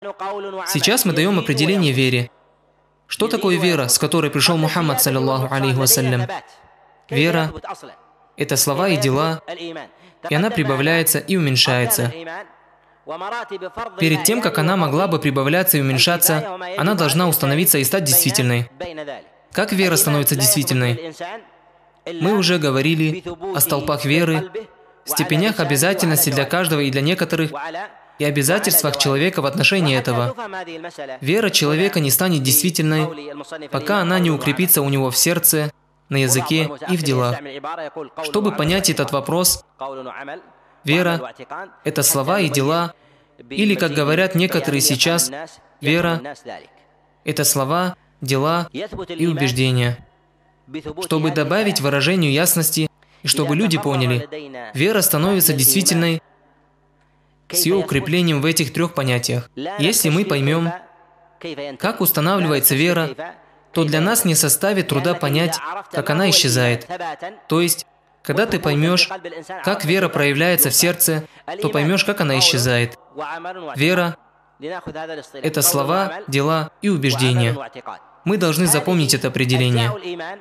Сейчас мы даем определение вере. Что такое вера, с которой пришел Мухаммад, саллаллаху алейхи вассалям? Вера – это слова и дела, и она прибавляется и уменьшается. Перед тем, как она могла бы прибавляться и уменьшаться, она должна установиться и стать действительной. Как вера становится действительной? Мы уже говорили о столпах веры, степенях обязательности для каждого и для некоторых, и обязательствах человека в отношении этого. Вера человека не станет действительной, пока она не укрепится у него в сердце, на языке и в делах. Чтобы понять этот вопрос, вера – это слова и дела, или, как говорят некоторые сейчас, вера – это слова, дела и убеждения. Чтобы добавить выражению ясности, и чтобы люди поняли, вера становится действительной с ее укреплением в этих трех понятиях. Если мы поймем, как устанавливается вера, то для нас не составит труда понять, как она исчезает. То есть, когда ты поймешь, как вера проявляется в сердце, то поймешь, как она исчезает. Вера – это слова, дела и убеждения. Мы должны запомнить это определение.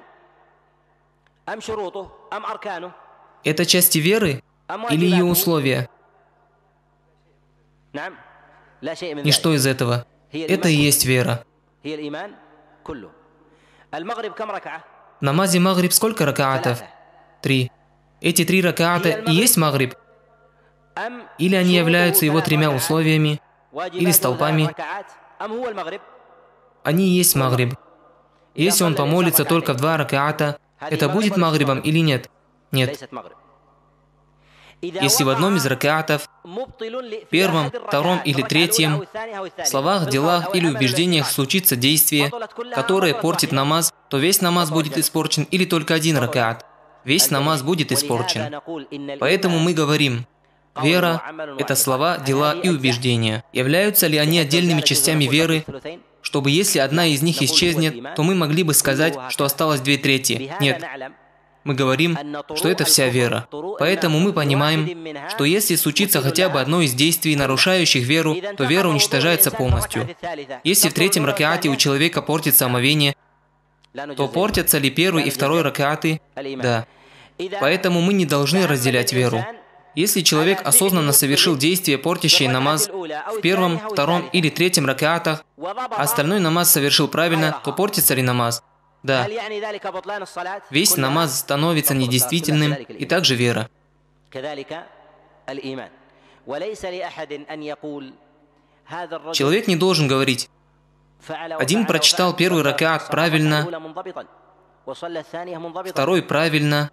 Это части веры или ее условия? Ничто из этого. Это и есть вера. В намазе Магриб сколько ракаатов? 3. Эти 3 ракаата и есть Магриб? Или они являются его 3 условиями, или столпами? Они и есть Магриб. Если он помолится только в 2 ракаата, это будет Магрибом или нет? Нет. Если в одном из ракаатов, первом, втором или третьем, в словах, делах или убеждениях случится действие, которое портит намаз, то весь намаз будет испорчен или только один ракаат. Весь намаз будет испорчен. Поэтому мы говорим, вера – это слова, дела и убеждения. Являются ли они отдельными частями веры, чтобы если одна из них исчезнет, то мы могли бы сказать, что осталось 2/3? Нет. Мы говорим, что это вся вера. Поэтому мы понимаем, что если случится хотя бы одно из действий, нарушающих веру, то вера уничтожается полностью. Если в 3-м ракаате у человека портится омовение, то портятся ли 1-й и 2-й ракааты? Да. Поэтому мы не должны разделять веру. Если человек осознанно совершил действие, портящее намаз, в 1-м, 2-м или 3-м ракаатах, а остальной намаз совершил правильно, то портится ли намаз? Да. Весь намаз становится недействительным, и также вера. Человек не должен говорить: один прочитал 1-й ракаат правильно, 2-й правильно,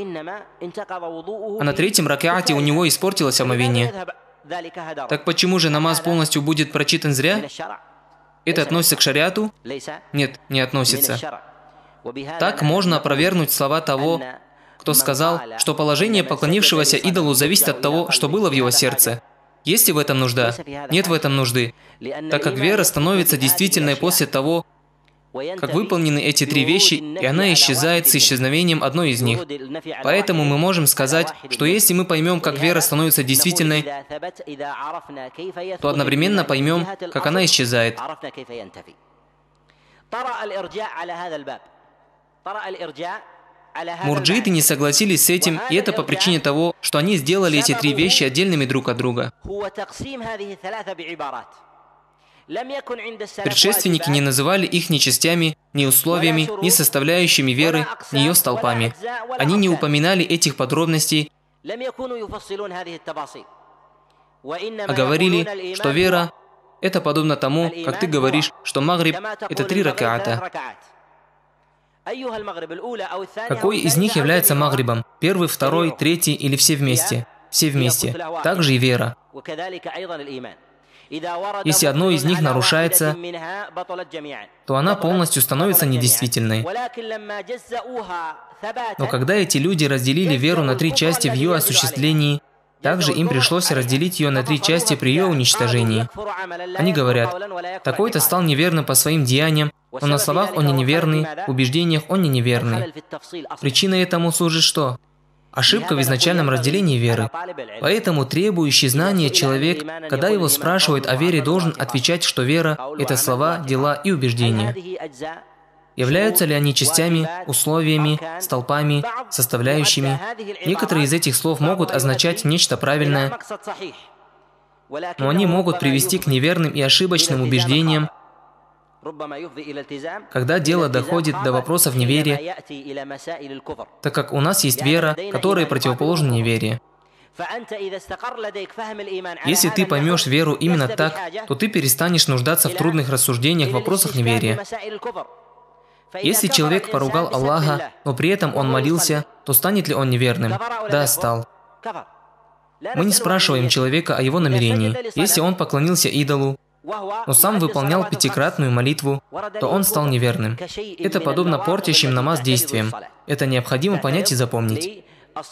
а на 3-м ракаате у него испортилось омовение. Так почему же намаз полностью будет прочитан зря? Это относится к шариату? Нет, не относится. Так можно опровергнуть слова того, кто сказал, что положение поклонившегося идолу зависит от того, что было в его сердце. Есть ли в этом нужда? Нет в этом нужды, так как вера становится действительной после того, как выполнены эти 3 вещи, и она исчезает с исчезновением одной из них. Поэтому мы можем сказать, что если мы поймем, как вера становится действительной, то одновременно поймем, как она исчезает. Мурджииты не согласились с этим, и это по причине того, что они сделали эти 3 вещи отдельными друг от друга. Предшественники не называли их ни частями, ни условиями, ни составляющими веры, ни ее столпами. Они не упоминали этих подробностей, а говорили, что вера – это подобно тому, как ты говоришь, что Магриб – это 3 ракаата. Какой из них является Магрибом? 1-й, 2-й, 3-й или все вместе? Все вместе. Также и вера. Если одно из них нарушается, то она полностью становится недействительной. Но когда эти люди разделили веру на 3 части в ее осуществлении, также им пришлось разделить ее на 3 части при ее уничтожении. Они говорят: такой-то стал неверным по своим деяниям, но на словах он не неверный, в убеждениях он не неверный. Причиной этому служит что? ошибка в изначальном разделении веры. Поэтому требующий знания человек, когда его спрашивают о вере, должен отвечать, что вера – это слова, дела и убеждения. Являются ли они частями, условиями, столпами, составляющими? Некоторые из этих слов могут означать нечто правильное, но они могут привести к неверным и ошибочным убеждениям, когда дело доходит до вопросов неверия, так как у нас есть вера, которая противоположна неверию. Если ты поймешь веру именно так, то ты перестанешь нуждаться в трудных рассуждениях в вопросах неверия. Если человек поругал Аллаха, но при этом он молился, то станет ли он неверным? Да, стал. Мы не спрашиваем человека о его намерении. Если он поклонился идолу, но сам выполнял пятикратную молитву, то он стал неверным. Это подобно портящим намаз действиям. Это необходимо понять и запомнить.